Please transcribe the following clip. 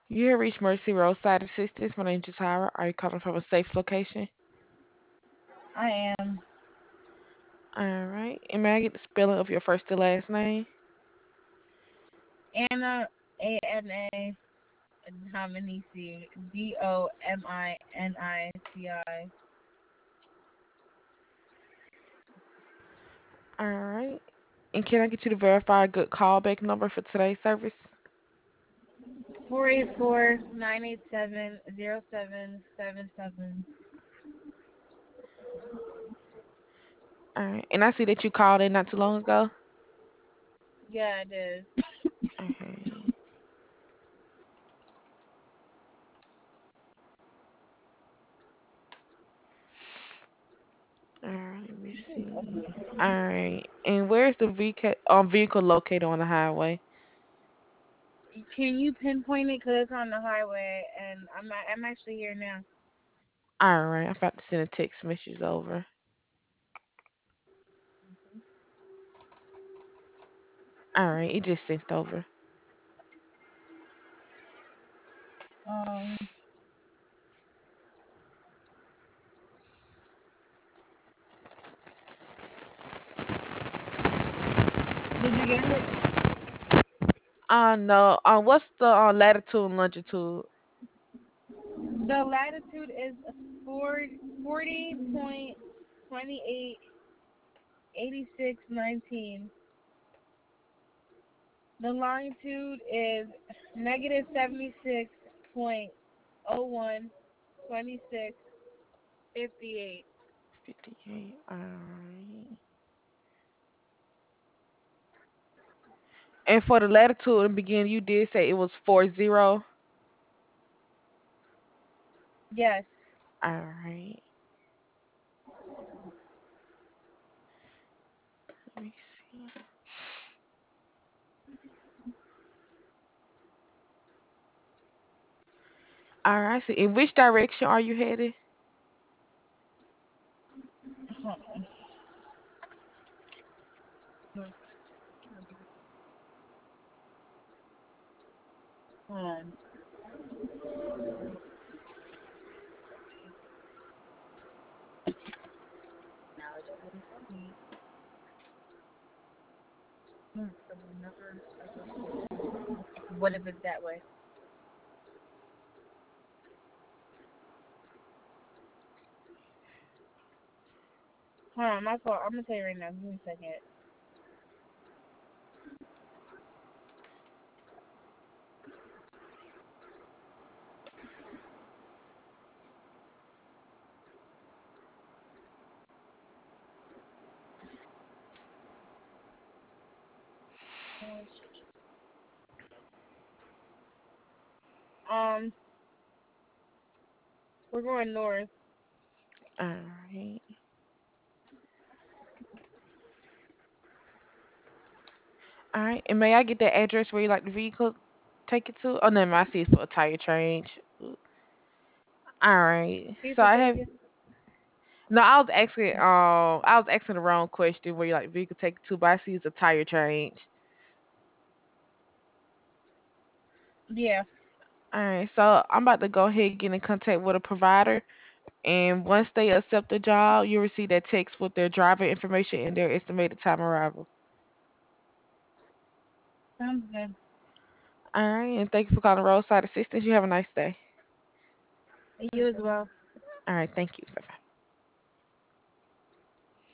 You have reached Mercy Roadside Assistance. My name is Jatara. Are you calling from a safe location? I am All right. And may I get the spelling of your first and last name? Anna Ana Dominici Dominici. All right. And can I get you to verify a good callback number for today's service? 484-987-0777. All right. And I see that you called in not too long ago. Yeah, it is. Okay. All right. Let me see. All right. And where's the vehicle located on the highway? Can you pinpoint it? Cause it's on the highway, and I'm actually here now. All right. I'm about to send a text message over. All right. It just sent over. Um, did you get it? No. What's the latitude and longitude? The latitude is 40.288619. The longitude is negative 76.012658. 58. All right. And for the latitude in the beginning, you did say it was 40. Yes. All right. Let me see. All right. So, in which direction are you headed? Hold on. What if it's that way? Hold on, my fault. I'm gonna tell you right now. Give me a second. Um, we're going north. All right. All right. And may I get the address where you like the vehicle take it to? Oh, no, I see it's for a tire change. All right. Can you So say I that have again? no. I was asking the wrong question where you like the vehicle take it to, but I see it's a tire change. Yeah. All right. So I'm about to go ahead and get in contact with a provider. And once they accept the job, you'll receive that text with their driver information and their estimated time arrival. Sounds good. All right, and thank you for calling Roadside Assistance. You have a nice day. You as well. All right, thank you. Bye.